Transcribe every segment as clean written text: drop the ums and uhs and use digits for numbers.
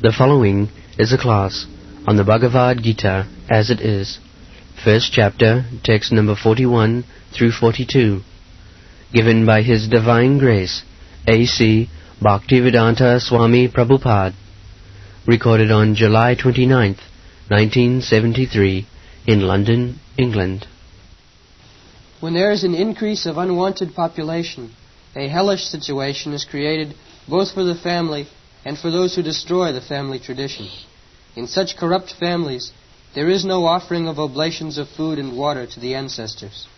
The following is a class on the Bhagavad Gita as it is, first chapter, text number 41 through 42, given by His Divine Grace, A.C. Bhaktivedanta Swami Prabhupada, recorded on July 29th, 1973, in London, England. When there is an increase of unwanted population, a hellish situation is created both for the family and for those who destroy the family tradition. In such corrupt families, there is no offering of oblations of food and water to the ancestors.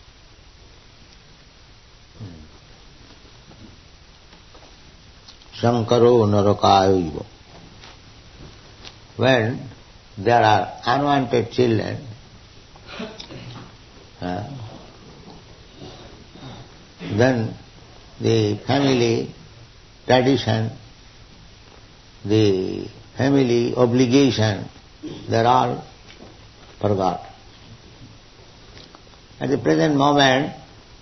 Sankaro Narakayo. When there are unwanted children, then the family tradition, the family obligation, they're all forgot. At the present moment,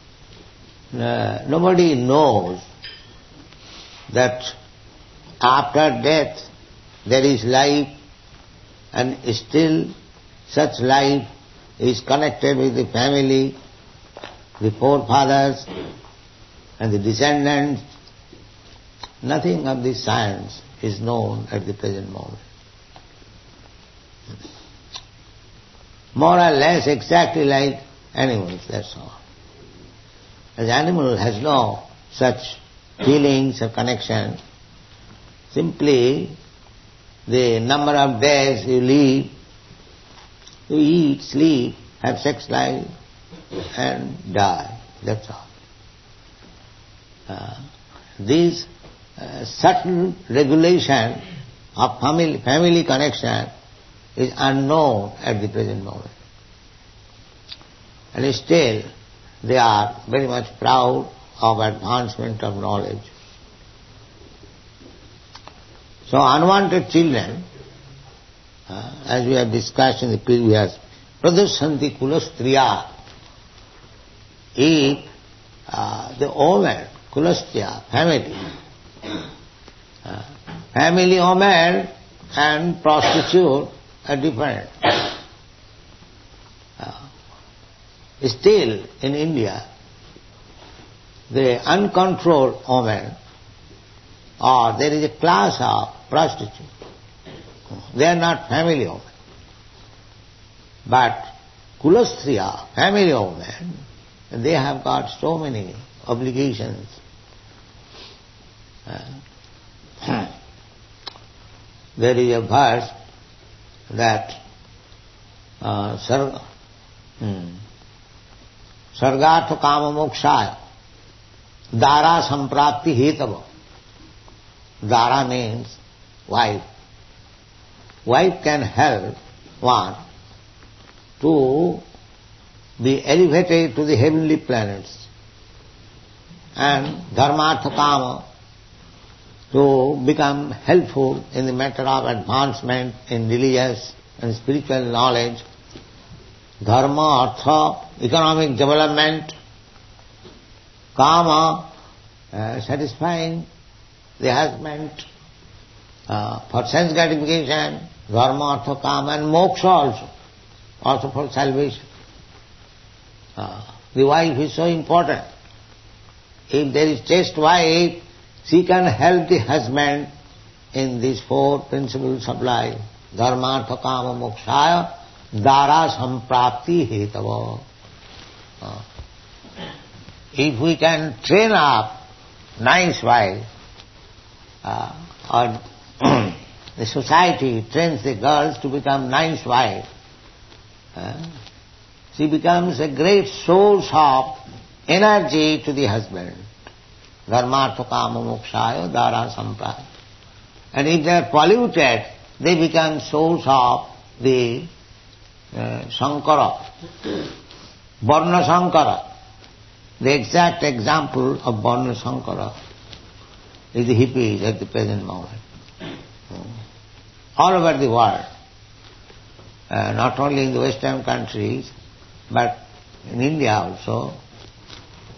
nobody knows that after death there is life, and still such life is connected with the family, the forefathers and the descendants. Nothing of this science is known at the present moment. More or less exactly like animals, that's all. As animal has no such feelings or connection, simply the number of days you live, you eat, sleep, have sex life and die, that's all. These certain regulation of family connection is unknown at the present moment. And still they are very much proud of advancement of knowledge. So unwanted children, as we have discussed in the previous, pradushanti kulastriya, if the woman, kulastriya, family woman and prostitute are different. Still in India, the uncontrolled woman, or there is a class of prostitute. They are not family women. But kulastriya, family women, they have got so many obligations. There is a verse that sargatha kama mokshaya dara samprapti hetava. Dara means wife. Wife can help one to be elevated to the heavenly planets, and dharmartha kama to become helpful in the matter of advancement in religious and spiritual knowledge, dharma, artha, economic development, kama, satisfying the husband for sense gratification, dharma, artha, kama, and moksha also for salvation. The wife is so important. If there is chaste wife, she can help the husband in these four principles of life. Dharma, artha, kama, mokshaya, dara samprapti hetava. If we can train up nice wife, or the society trains the girls to become nice wife, she becomes a great source of energy to the husband. Dharmartha kama mokshaya dara samprapti. And if they are polluted, they become source of the Sankara, Varna Sankara. The exact example of Varna Sankara is the hippies at the present moment. All over the world, not only in the Western countries, but in India also.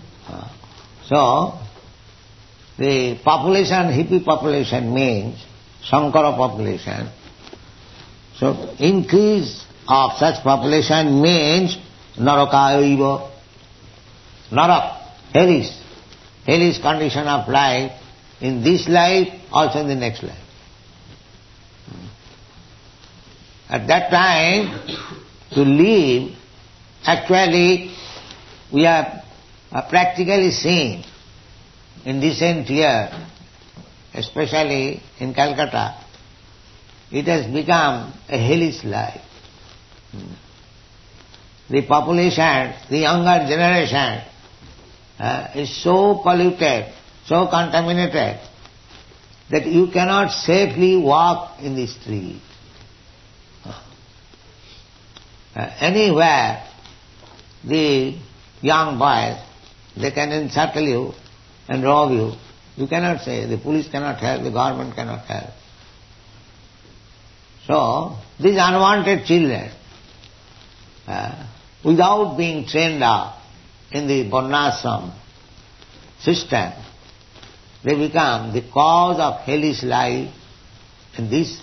So, the population, hippie population means Sankara population. So increase of such population means narakayaiva. Narak, hellish condition of life in this life, also in the next life. At that time, to live, actually, we are practically seeing in recent year, especially in Calcutta, it has become a hellish life. The population, the younger generation, is so polluted, so contaminated, that you cannot safely walk in the street. Anywhere, the young boys, they can encircle you and rob you. You cannot say, the police cannot help, the government cannot help. So, these unwanted children, without being trained up in the varnashram system, they become the cause of hellish life in this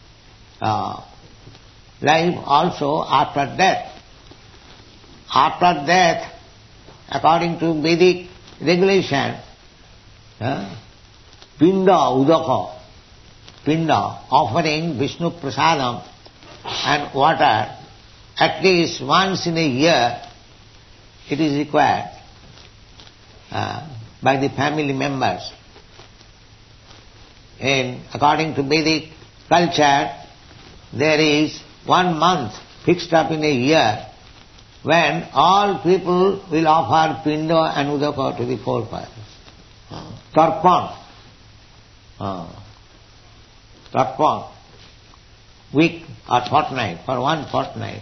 life also after death. After death, according to Vedic regulation, pinda udaka, pinda, offering Vishnu prasadam and water, at least once in a year, it is required by the family members. And according to Vedic culture, there is 1 month fixed up in a year when all people will offer pinda and udaka to the forefathers. Tarpan. Tarpan. Week or fortnight, for 1 fortnight.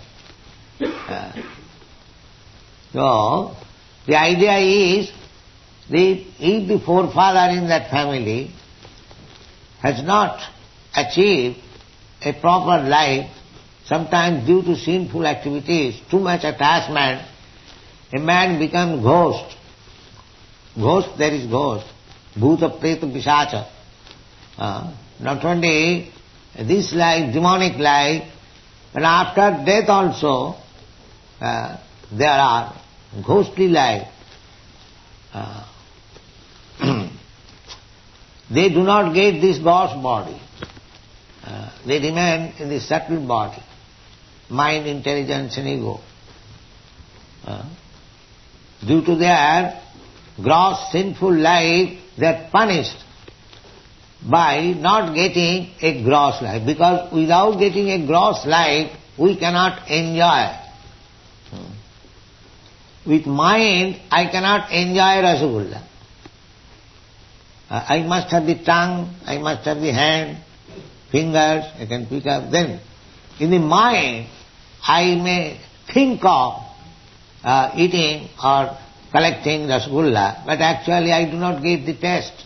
So, the idea is, if the forefather in that family has not achieved a proper life, sometimes due to sinful activities, too much attachment, a man becomes ghost. Ghost, there is ghost. Bhuta, preta, pisacha. Not only this life, demonic life, but after death also, there are ghostly life. They do not get this God's body. They remain in the subtle body, mind, intelligence and ego. Due to their gross sinful life, they are punished by not getting a gross life. Because without getting a gross life, we cannot enjoy. With mind, I cannot enjoy Rasagulla. I must have the tongue, I must have the hand, fingers, I can pick up. Then, in the mind, I may think of eating or collecting Rasagulla, but actually I do not get the taste.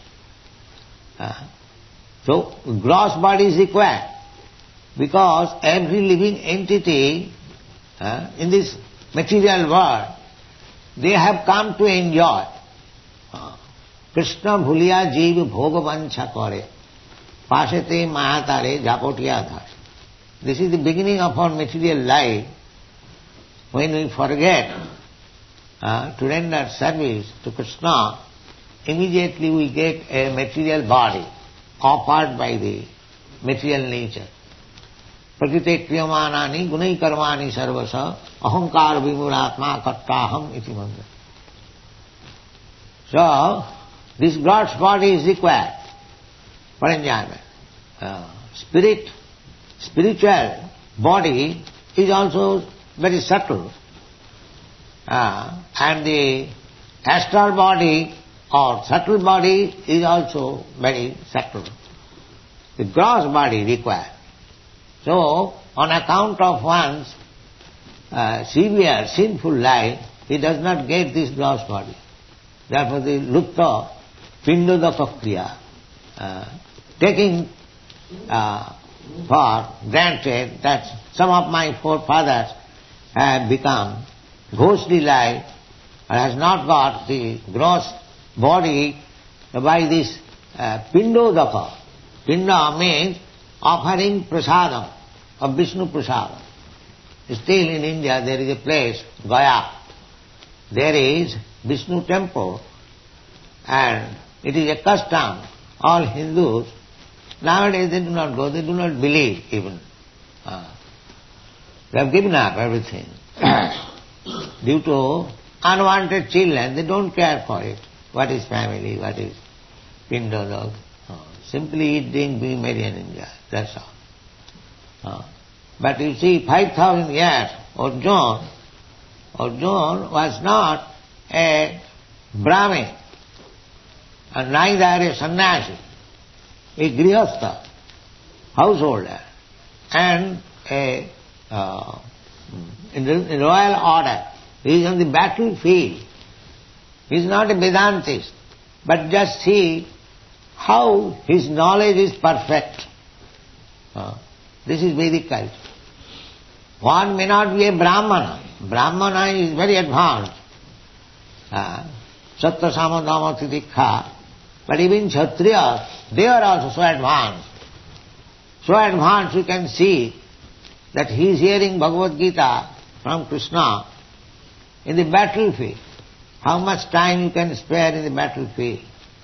So, gross body is required, because every living entity in this material world, they have come to enjoy. Krishna bhuliya jeev bhogavancha kare, pasete mahatare japotiya dhar. This is the beginning of our material life. When we forget to render service to Krishna, immediately we get a material body offered by the material nature. Prakrite kriyamanani gunai karmani sarvasa ahankar vimuratma kattaham iti manda. So, this God's body is required for enjoyment. Spiritual body is also very subtle. And the astral body or subtle body is also very subtle. The gross body required. So, on account of one's severe sinful life, he does not get this gross body. Therefore the lupta pindodaka kriya, taking for granted that some of my forefathers have become ghostly life and has not got the gross body by this pindodaka, Pinda means offering prasadam of Vishnu prasadam. Still in India there is a place, Gaya. There is Vishnu temple and it is a custom. All Hindus, nowadays they do not go, they do not believe even. They have given up everything. Due to unwanted children, they don't care for it. What is family, what is pinda? Simply eat, drink, be merry and enjoy. That's all. But you see, 5,000 years, Arjuna was not a Brahmin, and neither a sannyasi, a grihastha, householder, and in the royal order. He is on the battlefield. He is not a Vedantist, but just see how his knowledge is perfect. This is Vedic culture. One may not be a Brahmana. Brahmana is very advanced. Sattva, Sama, Dhamma, Titikha. But even Kshatriyas, they are also so advanced. So advanced you can see that he is hearing Bhagavad Gita from Krishna in the battlefield. How much time you can spare in the battlefield?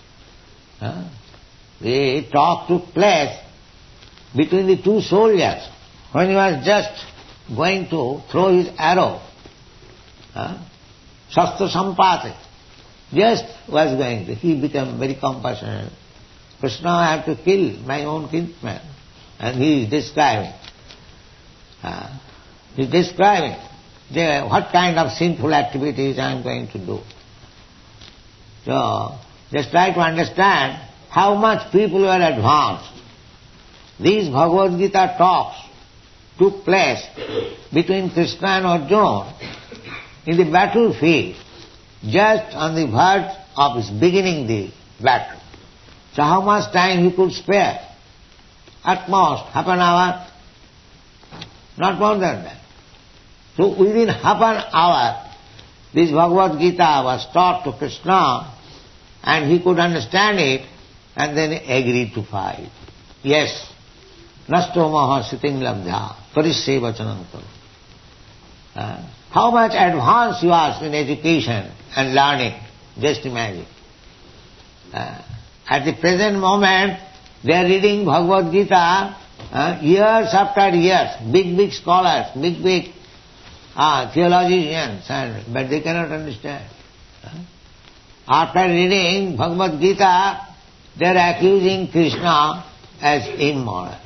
The talk took place between the two soldiers when he was just going to throw his arrow. Shastra Sampate. Just was going to. He became very compassionate. Krishna, I have to kill my own kinsman. And he is describing. What kind of sinful activities I am going to do. So, just try to understand how much people were advanced. These Bhagavad Gita talks took place between Krishna and Arjuna in the battlefield, just on the verge of his beginning the battle. So how much time he could spare? At most, half an hour, not more than that. So within half an hour, this Bhagavad Gita was taught to Krishna and he could understand it and then agreed to fight. Yes, nasto maha siting labdha parishe vachanam karo. How much advance you are in education and learning, just imagine. At the present moment, they are reading Bhagavad Gita years after years, big scholars, big theologians, but they cannot understand. After reading Bhagavad Gita, they are accusing Krishna as immoral.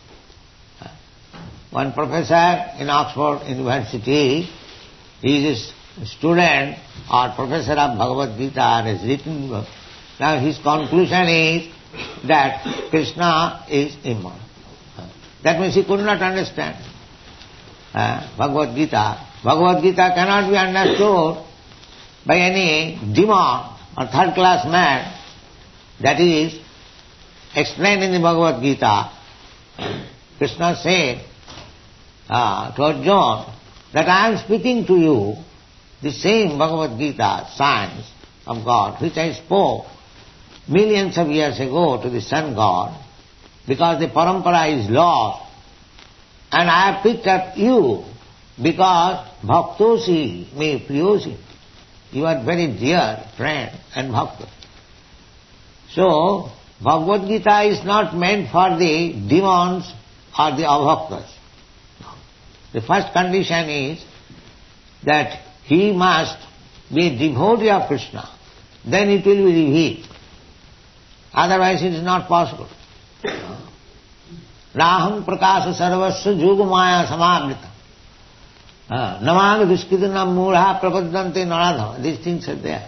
One professor in Oxford University, he is a student or professor of Bhagavad Gita and has written book. Now his conclusion is that Krishna is immoral. That means he could not understand Bhagavad Gita. Bhagavad Gita cannot be understood by any demon or third-class man. That is explained in the Bhagavad Gita. Krishna said to Arjuna that I am speaking to you the same Bhagavad Gita, science of God, which I spoke millions of years ago to the sun god, because the parampara is lost, and I have picked up you because bhaktosi me priyosi. You are very dear friend and bhakta. So, Bhagavad Gita is not meant for the demons or the abhaktas. The first condition is that he must be a devotee of Krishna. Then it will be revealed. Otherwise it is not possible. Naham prakasa sarvasya yogamaya samavrita. Namang duskritanam murha prapadante naradha. These things are there.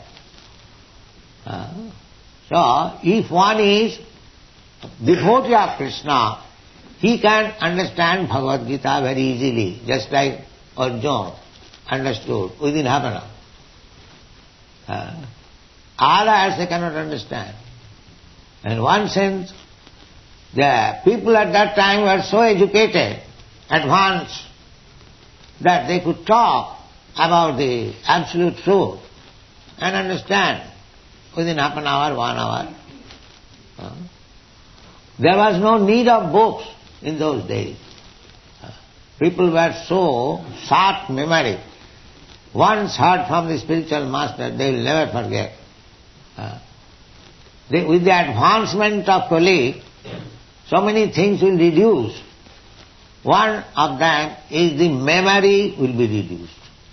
So, if one is devotee of Krishna, he can understand Bhagavad Gita very easily, just like Arjuna understood within half an hour. Others they cannot understand. In one sense, the people at that time were so educated, advanced, that they could talk about the absolute truth and understand within half an hour, 1 hour. There was no need of books in those days. People were so short memory. Once heard from the spiritual master, they will never forget. With the advancement of Kali, so many things will reduce. One of them is the memory will be reduced.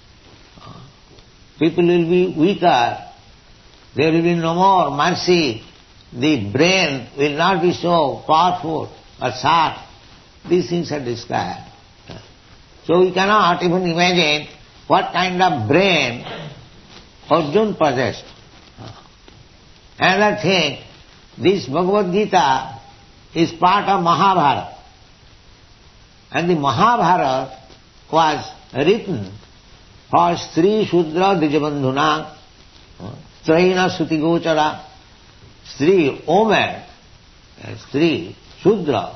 People will be weaker. There will be no more mercy. The brain will not be so powerful or sharp. These things are described. So we cannot even imagine what kind of brain Arjuna possessed. Another thing, this Bhagavad Gita is part of Mahabharata. And the Mahabharata was written for Stri Shudra Dijabandhuna, Traina Suti Gochara, Stri, woman, Stri, Shudra,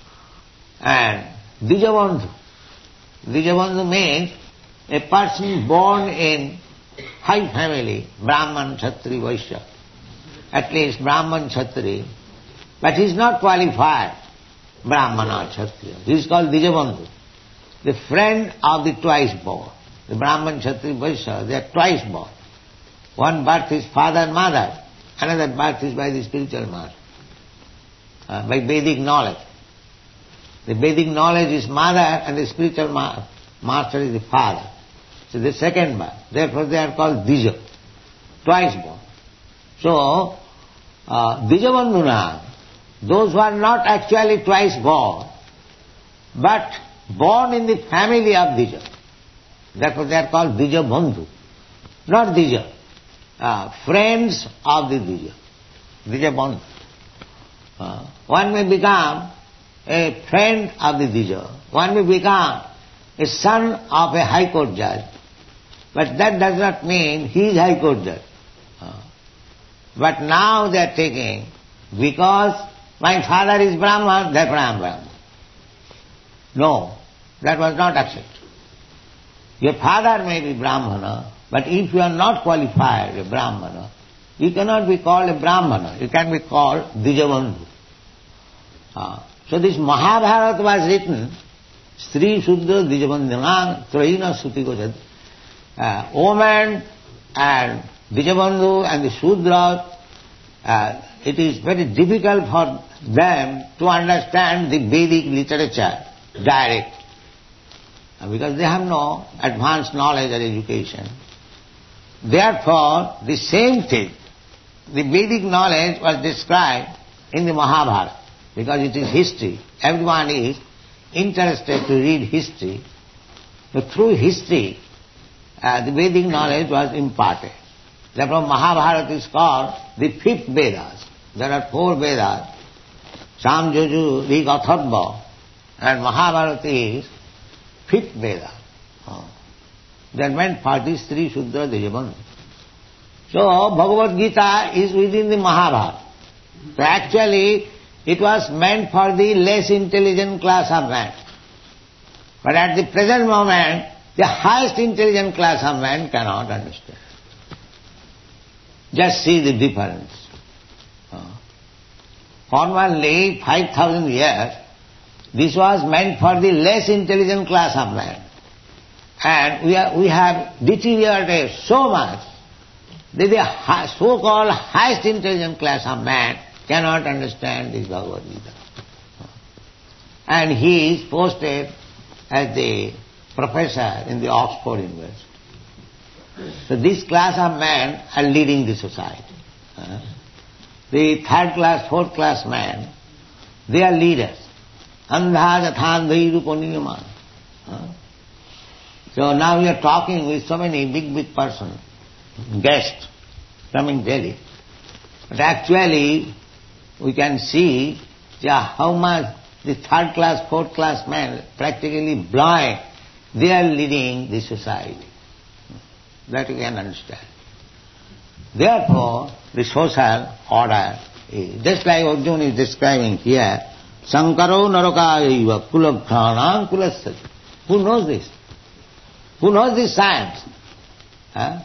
and Dijabandhu. Dijabandhu means a person born in high family, Brahman, Kshatri, Vaishya. At least Brahman, Kshatri, but he is not qualified Brahman or Kshatriya. He is called Dijabandhu, the friend of the twice born. The Brahman, Kshatri, Vaishya, they are twice born. One birth is father and mother, another birth is by the spiritual master, by Vedic knowledge. The Vedic knowledge is mother and the spiritual master is the father. So the second birth. Therefore they are called Dija, twice born. So, Dijabandhuna, those who are not actually twice born, but born in the family of Dija. Therefore they are called Dijabandhu, not Dija. Friends of the Dija, Dijabandhu. One may become a friend of the Dija. One may become a son of a high court judge. But that does not mean he is high court judge. But now they are taking, because my father is Brahman, therefore I am Brahman. No, that was not accepted. Your father may be Brahmana, but if you are not qualified a Brahmana, you cannot be called a Brahmana. You can be called Dijabandhu. So this Mahabharata was written, Stri Shuddha Dijabandhana Traina Suti Gochara. Woman and Dijabandhu and the Shudra, it is very difficult for them to understand the Vedic literature direct, because they have no advanced knowledge or education. Therefore, the same thing, the Vedic knowledge was described in the Mahabharata, because it is history. Everyone is interested to read history. But through history, the Vedic knowledge was imparted. Therefore Mahabharata is called the fifth Vedas. There are four Vedas, Sam, Juju, Rig, Atharva, and Mahabharata is fifth Veda. That meant for these three Shudra Dijabandhu. So Bhagavad Gita is within the Mahabharata. So actually it was meant for the less intelligent class of man. But at the present moment, the highest intelligent class of man cannot understand. Just see the difference. Formerly, 5,000 years, this was meant for the less intelligent class of man. And we have deteriorated so much that the so-called highest intelligent class of man cannot understand this Bhagavad Gita. And he is posted as the professor in the Oxford University. So this class of men are leading the society. The third class, fourth class men, they are leaders. Andha jathandhai rupaniyama. So now we are talking with so many big persons, guests coming Delhi. But actually we can see how much the third class, fourth class men, practically blind, they are leading the society. That you can understand. Therefore, the social order is, just like Arjuna is describing here, Sankaro Narakayaiva Kulabhranam Kulasati. Who knows this? Who knows this science?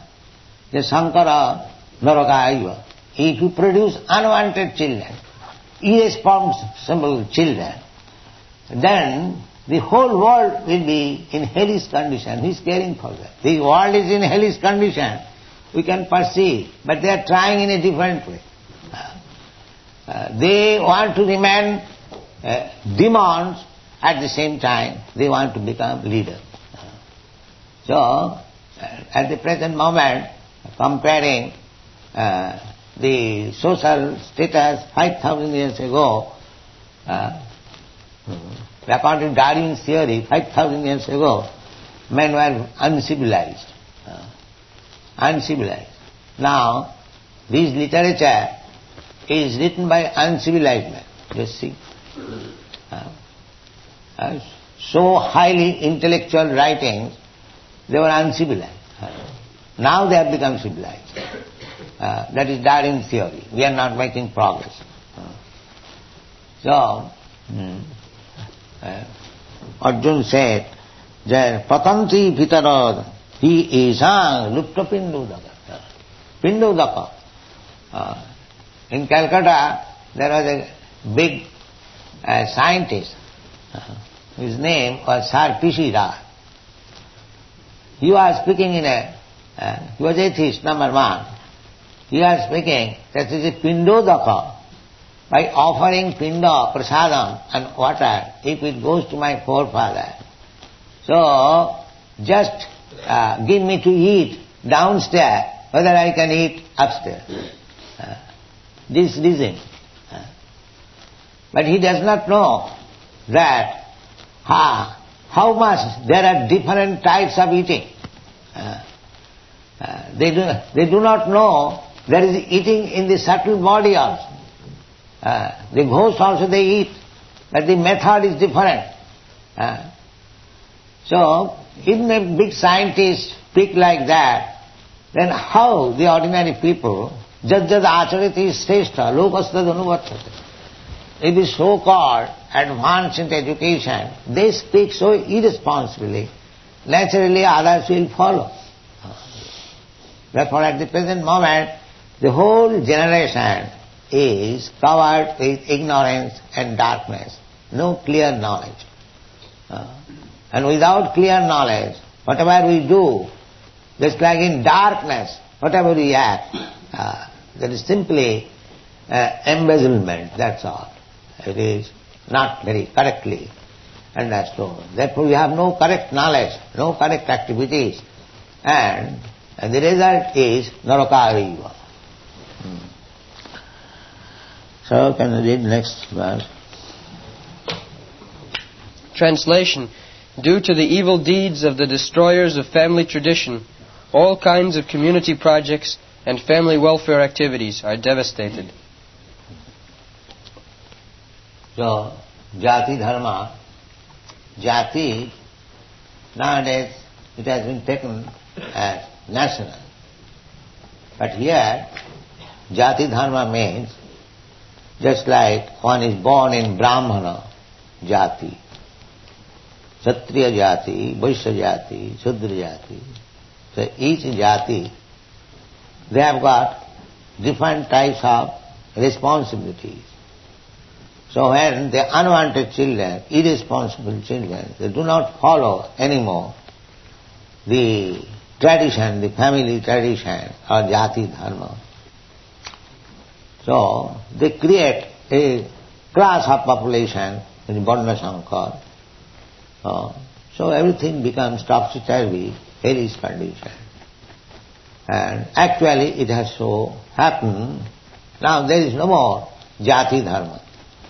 The Sankara Narakayaiva. If you produce unwanted children, irresponsible children, then the whole world will be in hellish condition. Who is caring for that? The world is in hellish condition. We can perceive, but they are trying in a different way. They want to remain demons, at the same time they want to become leaders. So, at the present moment, comparing the social status 5,000 years ago, according to Darwin's theory, 5,000 years ago, men were uncivilized. Uncivilized. Now, this literature is written by uncivilized men. You see. So highly intellectual writings, they were uncivilized. Now they have become civilized. That is Darwin's theory. We are not making progress. So, Arjuna said, Patanti Pitarad, he is Lupta Pindodaka. Pindodaka. In Calcutta, there was a big scientist. His name was Sir P.C. Rao. He was speaking he was atheist, number one. He was speaking that is a Pindodaka. By offering Pinda, Prasadam and water, if it goes to my forefather, so just give me to eat downstairs, whether I can eat upstairs. This reason. But he does not know that how much there are different types of eating. They do not know there is eating in the subtle body also. The ghosts also they eat, but the method is different. So, if a big scientist speak like that, then how the ordinary people, jad acharati shrestha, lokastad anuvartate. If the so-called advanced in education, they speak so irresponsibly, naturally others will follow. Therefore, at the present moment, the whole generation is covered with ignorance and darkness, no clear knowledge. And without clear knowledge, whatever we do, just like in darkness, whatever we act, that is simply embezzlement, that's all. It is not very correctly understood. Therefore we have no correct knowledge, no correct activities, and the result is narakariva. So, can you read next verse? Translation. Due to the evil deeds of the destroyers of family tradition, all kinds of community projects and family welfare activities are devastated. So, Jati Dharma, Jati, nowadays it has been taken as national. But here, Jati Dharma means just like one is born in Brahmana Jati, Kshatriya Jati, Vaishya Jati, Shudra Jati. So each Jati, they have got different types of responsibilities. So when the unwanted children, irresponsible children, they do not follow anymore the tradition, the family tradition or Jati Dharma, so they create a class of population in Varna Sankar. So everything becomes topsy-turvy, hellish condition. And actually it has so happened, now there is no more Jati Dharma.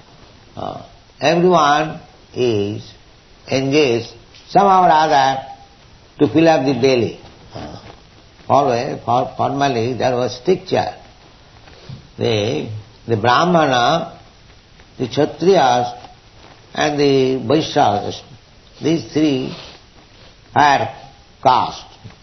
Everyone is engaged somehow or other to fill up the belly. Always, formally there was stricture. The Brahmana, the Kshatriyas and the Vaishyas, these three are caste.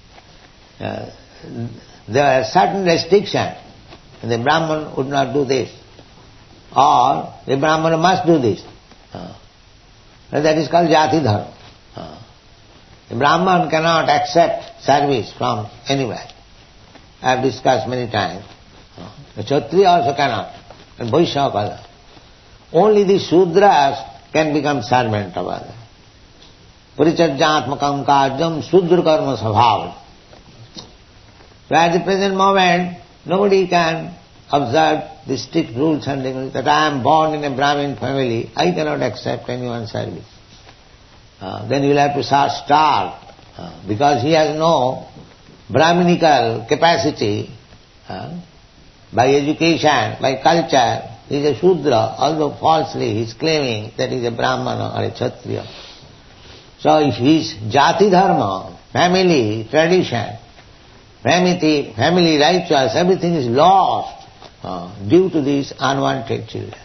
There are certain restrictions. The Brahman would not do this, or the Brahmana must do this. That is called Jati Dharma. The Brahman cannot accept service from anywhere. I have discussed many times. The Kshatriya also cannot, and Vaishya cannot. only the Shudras can become servant of others. Parichajyatmakam karjam Shudra karma sabhav. So at the present moment, nobody can observe the strict rules and regulations that I am born in a Brahmin family, I cannot accept anyone's service. Then you will have to starve, because he has no Brahminical capacity, by education, by culture, he is a Shudra, although falsely he is claiming that he is a Brahmana or a Kshatriya. So if his Jati Dharma, family, tradition, family righteous, everything is lost due to these unwanted children.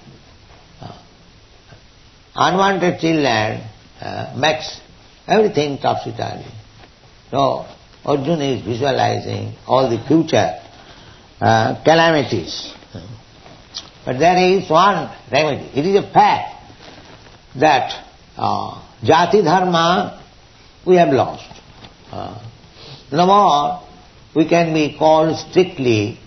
Unwanted children makes everything topsy-turvy. So Arjuna is visualizing all the future calamities. But there is one remedy. It is a fact that Jati Dharma we have lost. No more we can be called strictly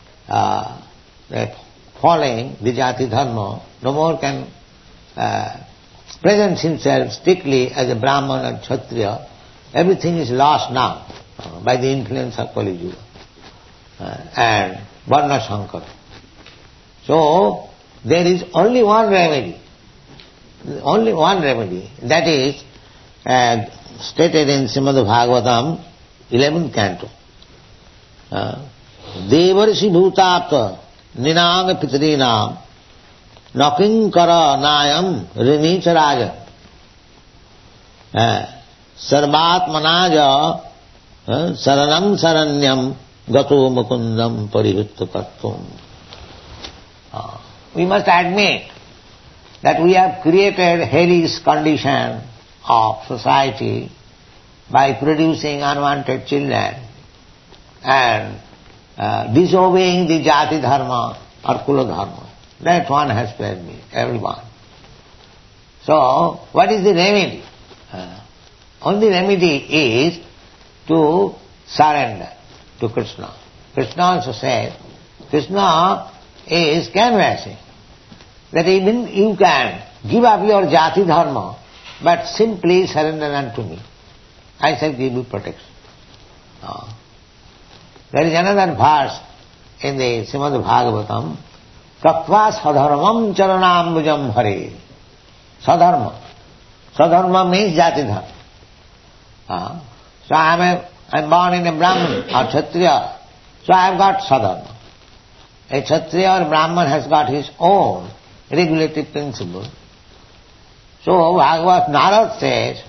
following the Jati Dharma. No more can present himself strictly as a Brahman or Kshatriya. Everything is lost now by the influence of Kali Yuga and Varna Sankara. So there is only one remedy. That is stated in Srimad Bhagavatam, 11th canto. Devarshi bhutapta ninang pitrinam nakinkara nayam rinicha raja sarvatmanaja saranam saranyam gato mukundam parihutta kattum. We must admit that we have created hellish condition of society by producing unwanted children and disobeying the Jati Dharma or Kula Dharma. That one has to admit, everyone. So, what is the remedy? Only remedy is to surrender to Krishna. Krishna also said, Krishna is canvassing that even you can give up your Jati Dharma, but simply surrender unto me. I shall give you protection. There is another verse in the Srimad Bhagavatam, Tattva sadharmam charanambujam hare. Sadharma. Sadharma means Jati Dharma. So I am born in a Brahman or Kshatriya, so I have got Sadharma. A Kshatriya or Brahman has got his own regulative principle. So Narad says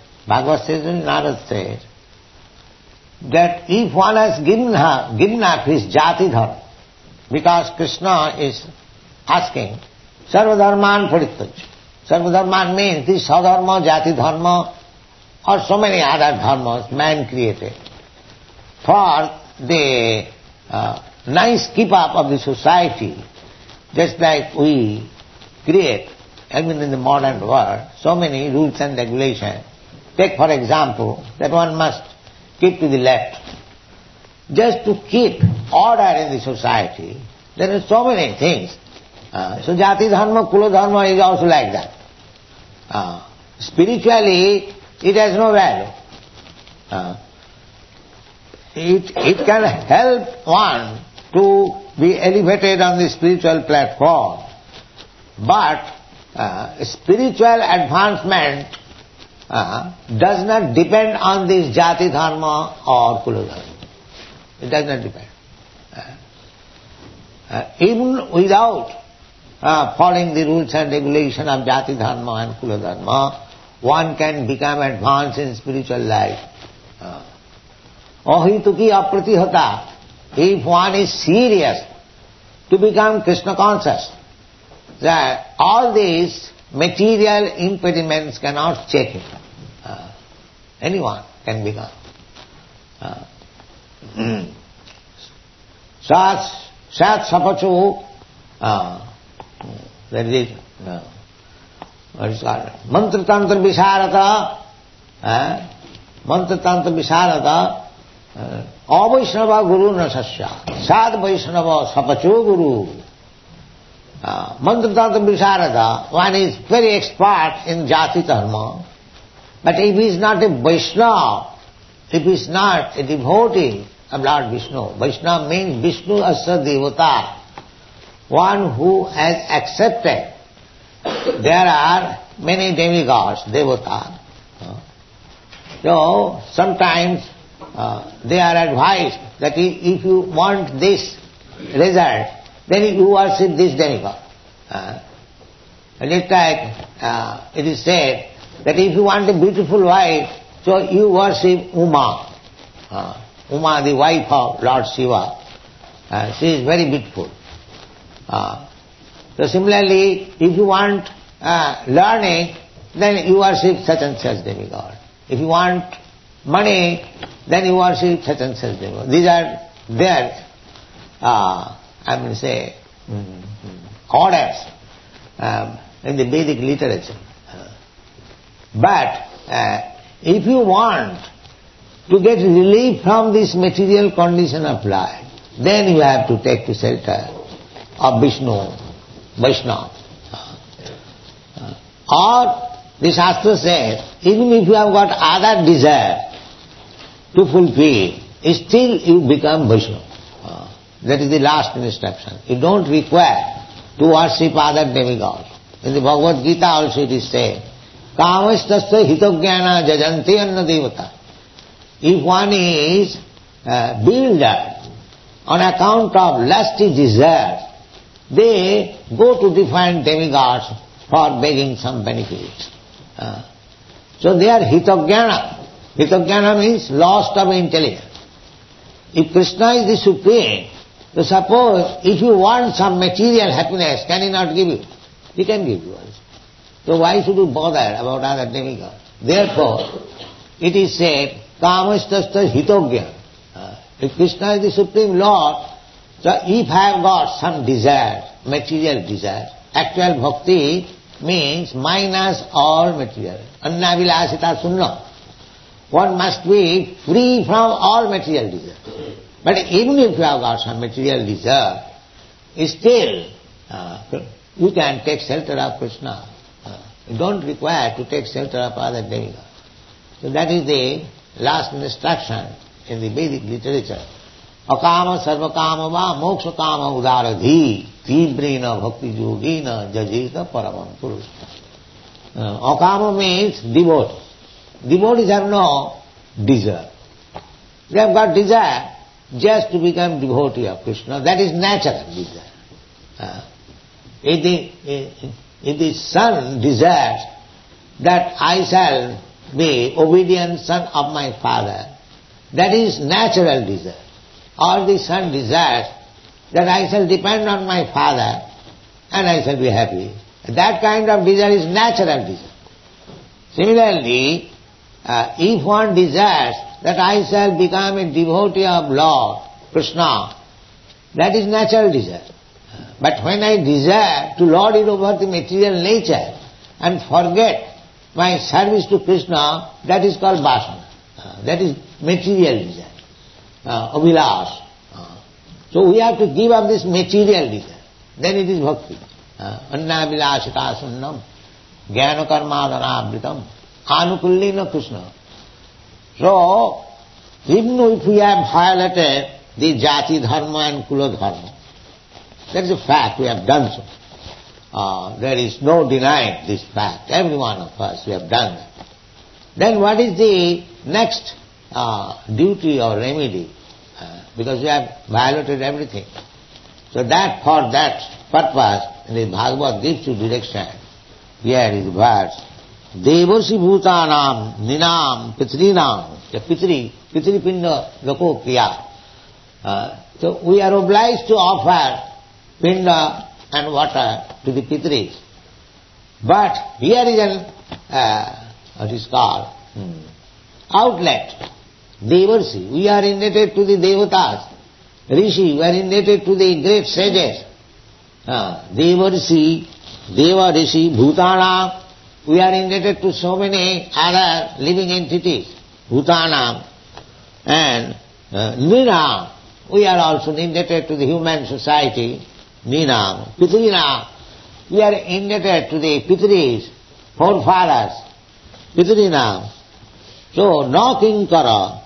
that if one has given up his Jati Dharma, because Krishna is asking, Sarvadharman Parityaj. Sarvadharman means this Sadharma, Jati Dharma, or so many other dharmas man created for the nice keep up of the society, just like we create, even in the modern world, so many rules and regulations. Take for example that one must keep to the left. Just to keep order in the society, there are so many things. So Jati Dharma, Kula Dharma is also like that. Spiritually, it has no value. It can help one to be elevated on the spiritual platform, but spiritual advancement does not depend on this Jati Dharma or Kula Dharma. It does not depend. Even without following the rules and regulations of Jati Dharma and Kula Dharma, one can become advanced in spiritual life. Ahituki apratihata. If one is serious to become Krishna conscious, that all these material impediments cannot check him. Anyone can become. Sat sapachu, that is what is called? Mantra Tantra Visharata, Avaishnava Guru Nasasya, Sad Vaishnava Sapachu Guru. Mantra Tantra Visharada, one is very expert in Jati Dharma, but if he is not a Vaishnava, if he is not a devotee of Lord Vishnu, Vaishnava means Vishnu Asya Devata, one who has accepted. There are many demigods, Devata. So sometimes they are advised that if you want this result, then you worship this demigod. And it's like it is said that if you want a beautiful wife, so you worship Uma. Uma, the wife of Lord Shiva. She is very beautiful. So similarly, if you want learning, then you worship such and such demigod. If you want money, then you worship such and such demigod. These are their, orders in the Vedic literature. But if you want to get relief from this material condition of life, then you have to take to shelter of Vishnu, Vaishnava. Or the Shastra says, even if you have got other desire to fulfill, still you become Vaishnava. That is the last instruction. You don't require to worship other demigods. In the Bhagavad Gita also it is said, Kamastasya hitogyana jajanti anna devata. If one is bewildered on account of lusty desire, they go to different demigods for begging some benefits. So they are hitogyana. Hitogyana means lost of intelligence. If Krishna is the Supreme, so suppose if you want some material happiness, can he not give you? He can give you also. So why should you bother about other demigods? Therefore, it is said, Kamastasya hitogya. If Krishna is the Supreme Lord, so if I have got some desire, material desire, actual bhakti means minus all material. Anna vilasita sunna. One must be free from all material desire. But even if you have got some material desire, still you can take shelter of Krishna. You don't require to take shelter of other demigods. So that is the last instruction in the Vedic literature. Akama sarvakama va moksha kama udaradhi tibrena bhakti yogena jajeta paramam purusha. Akama means devotees. Devotees have no desire. They have got desire just to become devotee of Krishna. That is natural desire. If the son desires that I shall be obedient son of my father, that is natural desire. Or the son desires that I shall depend on my father and I shall be happy. That kind of desire is natural desire. Similarly, if one desires that I shall become a devotee of Lord Krishna, that is natural desire. But when I desire to lord it over the material nature and forget my service to Krishna, that is called vasana. That is material desire, abhilash. So we have to give up this material desire. Then it is bhakti. Anna abhilashita sunnam, jnana karmadhanavritam, anukullina Krishna. So, even if we have violated the jati dharma and kula dharma, that is a fact, we have done so. There is no denying this fact. Every one of us, we have done that. Then what is the next duty or remedy? Because we have violated everything. So that for that purpose, the Bhagavad gives you direction. Here is the verse. Devarsi bhutanam ninam pitrinam. Pitri pinda loko kriya. So we are obliged to offer pinda and water to the pitris. But here is what is called outlet. Devarsi, we are indebted to the devatas. Rishi, we are indebted to the great sages. Devarsi, Deva Rishi, Bhutana, we are indebted to so many other living entities. Bhutanam and Nira, we are also indebted to the human society. Ninam, Pitrinam. We are indebted to the Pitris, forefathers, Pitrinam. So, no kinkara,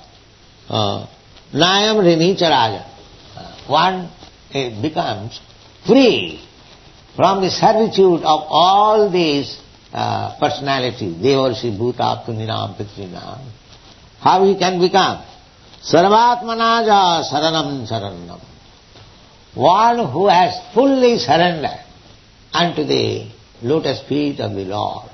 nayam rinicharaja. One becomes free from the servitude of all these personalities, Devarshi, Bhuta, Puninam, Pitrinam. How he can become? Sarvatmanaja saranam saranam. One who has fully surrendered unto the lotus feet of the Lord.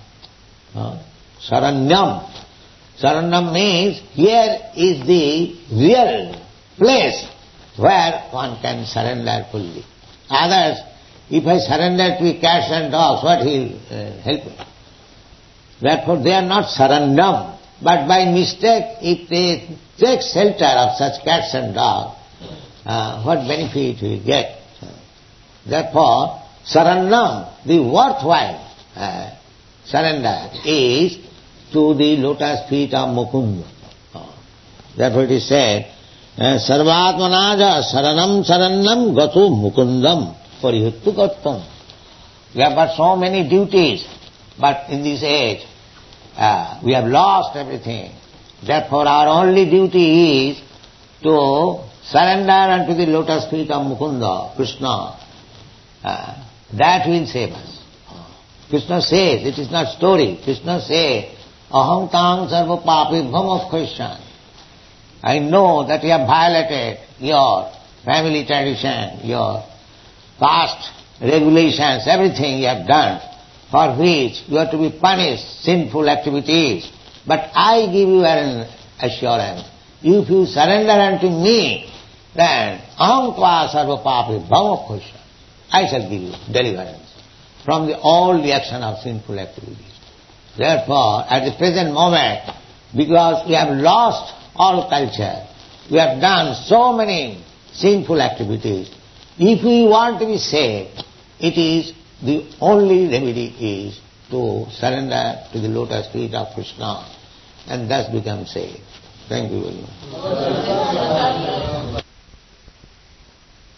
Saranyam. Saranyam means here is the real place where one can surrender fully. Others, if I surrender to cats and dogs, what will help me? Therefore they are not sarandam, but by mistake, if they take shelter of such cats and dogs, what benefit will get? Therefore, sarandam, the worthwhile surrender is to the lotus feet of Mukunda. Therefore it is said, Sarvatmanaja saranam sarannam gatu mukundam parihuttu gattam. We have got so many duties, but in this age, we have lost everything. Therefore our only duty is to surrender unto the lotus feet of Mukunda, Krishna. That will save us. Krishna says, it is not story. Krishna says, aham tang sarva papibham of Krishna. I know that you have violated your family tradition, your caste regulations, everything you have done, for which you are to be punished, sinful activities. But I give you an assurance. If you surrender unto me, then aham tva sarva papi bhava Krishna. I shall give you deliverance from all the action of sinful activities. Therefore, at the present moment, because we have lost all culture, we have done so many sinful activities, if we want to be saved, it is the only remedy is to surrender to the lotus feet of Krishna and thus become saved. Thank you very much.